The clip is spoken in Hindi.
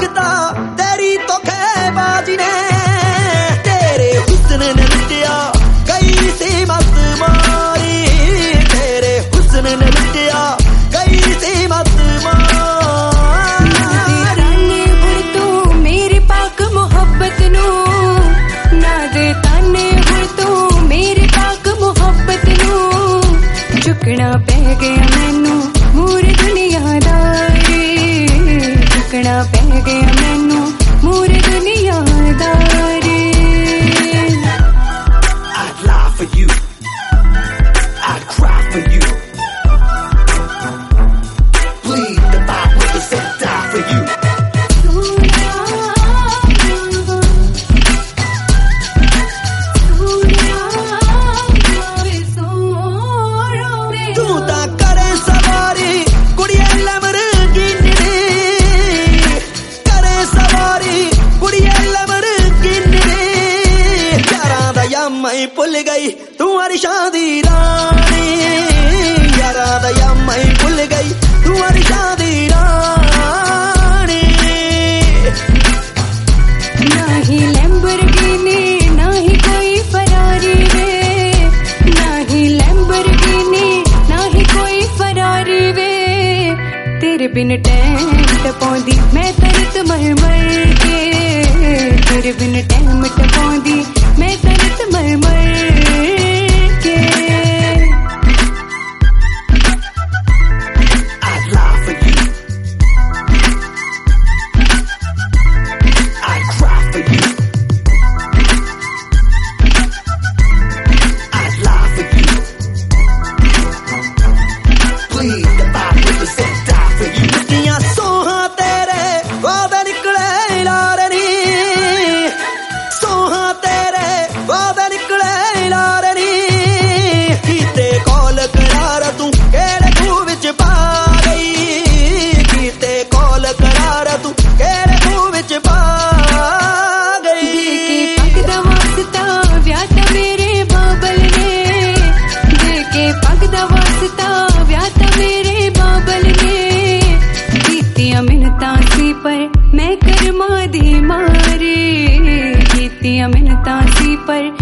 लगता तेरी तो खेबाजी ने, तेरे हुस्न ने लुटिया गई सी मत मारी, तेरे हुस्न ने लुटिया गई सी मत झुकना पै गया मैनू मूरे दुनियादारी, झुकना पै गया मैनू मूरे दुनियादारी। I'd lie for you, I'd cry for you, bleed the vibe with the set, die for you. मैं भुल गई तू अरशा दी रानी, यारा दया मैं भुल गई तू अरशा दी रानी। ना ही लैम्बोर्गिनी ना ही कोई फरारी वे, ना ही लैम्बोर्गिनी ना ही कोई फरारी वे, तेरे बिन टैम टपाउंदी मैं तरत मर मर के, तेरे बिन टैम टपाउंदी मैं तरत मर मर के। I'd lie for you, I'd cry for you, I'd lie for you, bleed the vibe with the set, die for you. किया सोहा तेरे वादे निकले लारनी, सोहा तेरे वादे निकले लारनी, कीते कॉल करार तू केड़े खूह विच पा गई, कीते कॉल करार तू केड़े खूह विच पा गई। देके पग दा वास्ता व्याह ता मेरे बाबल ने, देके पग दा वास्ता व्याह ता मेरे बाबल ने, कीतियां मिन्नतां सी पर मैं करमां दी मारी, कीतियां मिन्नतां सी पर